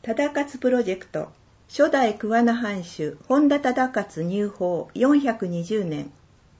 忠勝プロジェクト初代桑名藩主本田忠勝入宝420年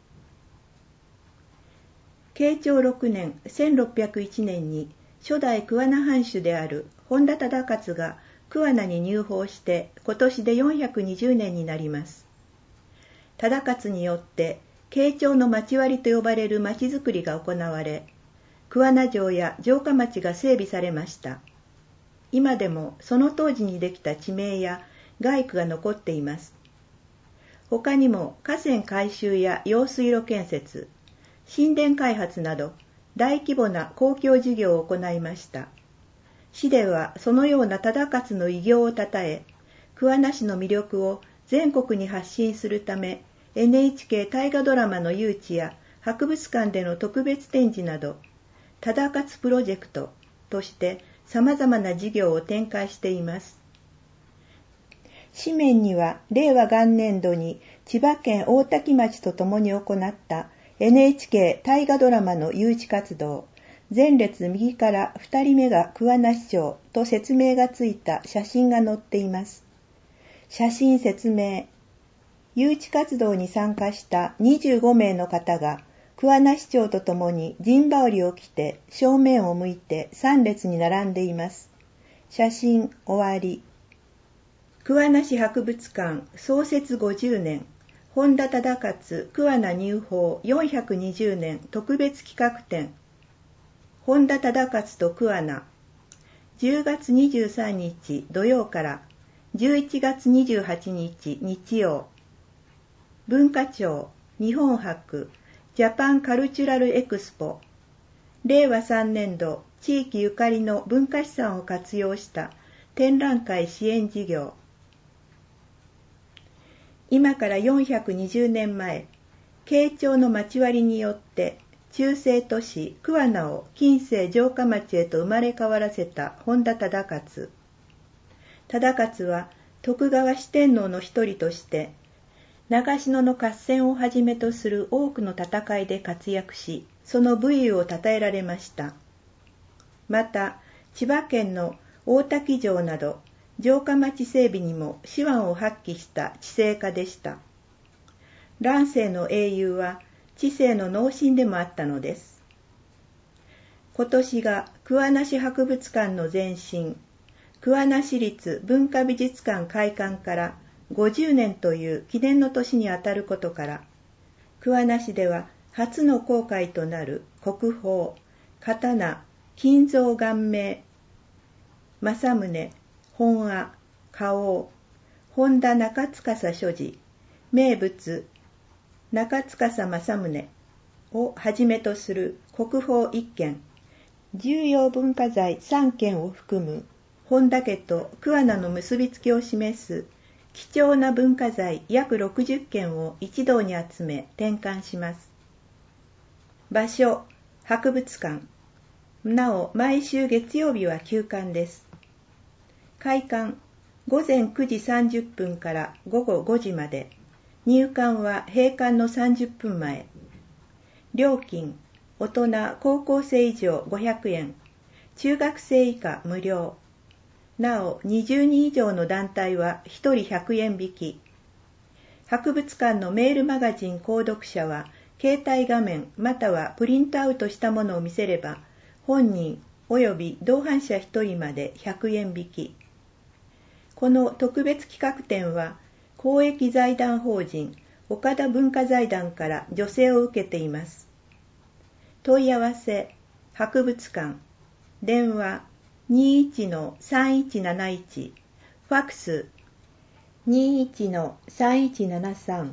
慶長6年1601年に初代桑名藩主である本田忠勝が桑名に入宝して今年で420年になります。忠勝によって慶長の町割と呼ばれる町づくりが行われ、桑名城や城下町が整備されました。今でもその当時にできた地名や街区が残っています。他にも河川改修や用水路建設、神殿開発など大規模な公共事業を行いました。市ではそのような忠勝の偉業をたたえ、桑名市の魅力を全国に発信するため、NHK 大河ドラマの誘致や博物館での特別展示など、忠勝プロジェクトとして様々な事業を展開しています。紙面には令和元年度に千葉県大多喜町と共に行った NHK 大河ドラマの誘致活動、前列右から2人目が桑名市長と説明がついた写真が載っています。写真説明。誘致活動に参加した25名の方が桑名市長と共に陣羽織を着て正面を向いて3列に並んでいます。写真終わり。桑名市博物館創設50年本田忠勝桑名入宝420年特別企画展本田忠勝と桑名10月23日土曜から11月28日日曜文化庁日本博ジャパンカルチュラルエクスポ令和3年度地域ゆかりの文化資産を活用した展覧会支援事業今から420年前、慶長の町割によって中世都市桑名を近世城下町へと生まれ変わらせた本田忠勝。忠勝は徳川四天王の一人として、長篠の合戦をはじめとする多くの戦いで活躍し、その武勇を称えられました。また、千葉県の大多喜城など、城下町整備にも手腕を発揮した治世家でした。乱世の英雄は治世の脳神でもあったのです。今年が桑名市博物館の前身、桑名市立文化美術館開館から50年という記念の年にあたることから、桑名市では初の公開となる国宝、刀、金蔵顔銘、正宗、本阿、花王、本田中司所持、名物、中司正宗をはじめとする国宝1件、重要文化財3件を含む本田家と桑名の結びつきを示す貴重な文化財約60件を一堂に集め展開します。場所、博物館。なお、毎週月曜日は休館です。開館、午前9時30分から午後5時まで。入館は閉館の30分前。料金、大人・高校生以上500円。中学生以下無料。なお、20人以上の団体は1人100円引き。博物館のメールマガジン購読者は、携帯画面またはプリントアウトしたものを見せれば、本人及び同伴者1人まで100円引き。この特別企画展は、公益財団法人岡田文化財団から助成を受けています。問い合わせ、博物館、電話 21-3171、ファクス 21-3173。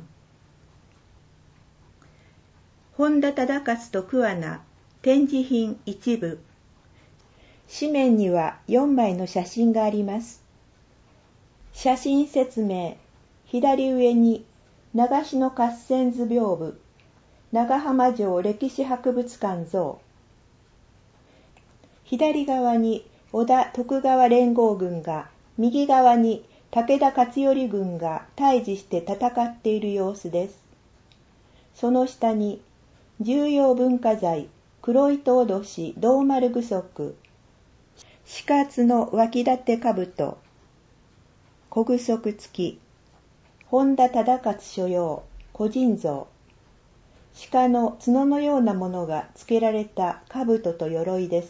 本田忠勝と桑名、展示品一部。紙面には4枚の写真があります。写真説明。左上に長篠合戦図屏風、長浜城歴史博物館像。左側に織田徳川連合軍が、右側に武田勝頼軍が対峙して戦っている様子です。その下に重要文化財黒糸おどし銅丸具足、四活の脇立兜、 小具足付き、本田忠勝所用、個人像、鹿の角のようなものがつけられた兜と鎧です。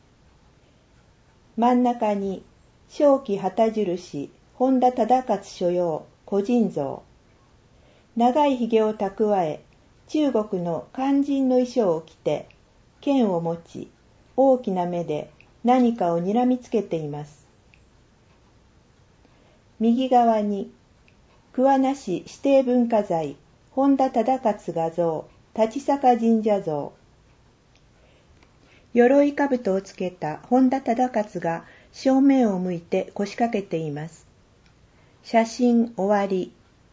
真ん中に、正気旗印、本田忠勝所用、個人像。長い髭を蓄え、中国の漢人の衣装を着て、剣を持ち、大きな目で何かを睨みつけています。右側に、桑名市指定文化財、本田忠勝画像、立坂神社像。鎧兜をつけた本田忠勝が正面を向いて腰掛けています。写真終わり。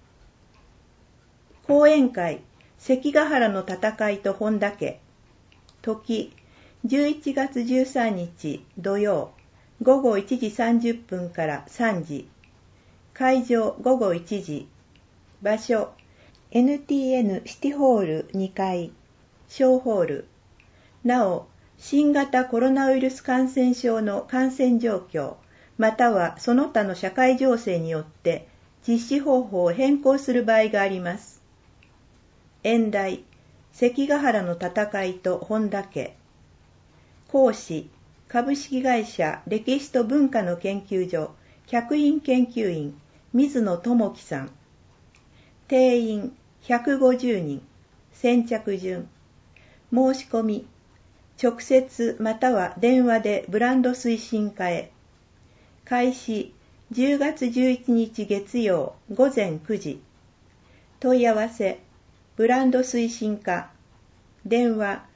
講演会、関ヶ原の戦いと本田家。時、11月13日土曜、午後1時30分から3時。会場午後1時。場所、NTN シティホール2階、小ホール。なお、新型コロナウイルス感染症の感染状況、またはその他の社会情勢によって実施方法を変更する場合があります。演題、関ヶ原の戦いと本田家。講師、株式会社歴史と文化の研究所客員研究員水野智樹さん。定員150人。先着順。申し込み、直接または電話でブランド推進課へ。開始10月11日月曜午前9時。問い合わせ、ブランド推進課。電話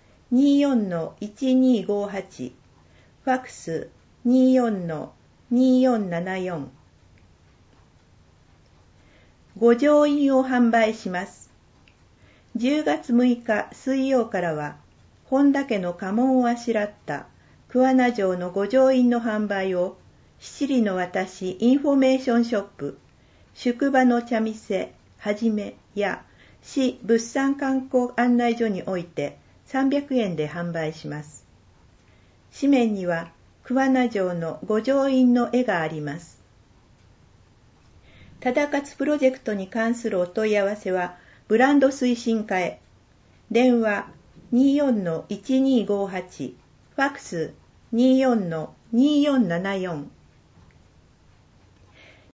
24-1258。ファクス 24-2474。御城印を販売します。10月6日水曜からは、本田家の家紋をあしらった桑名城の御城印の販売を七里の私インフォメーションショップ宿場の茶店はじめや市物産観光案内所において300円で販売します。紙面には桑名城の御城印の絵があります。忠勝プロジェクトに関するお問い合わせはブランド推進課へ。電話24-1258、ファクス 24-2474